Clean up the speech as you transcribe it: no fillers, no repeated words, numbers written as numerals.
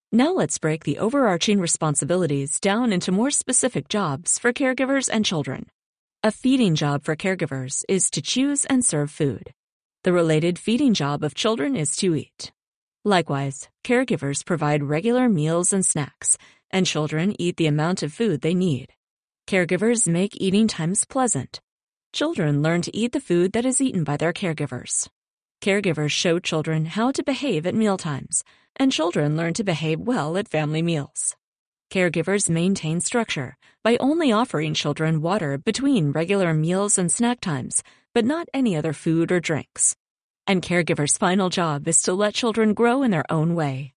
Now let's break the overarching responsibilities down into more specific jobs for caregivers and children. A feeding job for caregivers is to choose and serve food. The related feeding job of children is to eat. Likewise, caregivers provide regular meals and snacks, and children eat the amount of food they need. Caregivers make eating times pleasant. Children learn to eat the food that is eaten by their caregivers. Caregivers show children how to behave at mealtimes, and children learn to behave well at family meals. Caregivers maintain structure by only offering children water between regular meals and snack times, but not any other food or drinks. And caregivers' final job is to let children grow in their own way.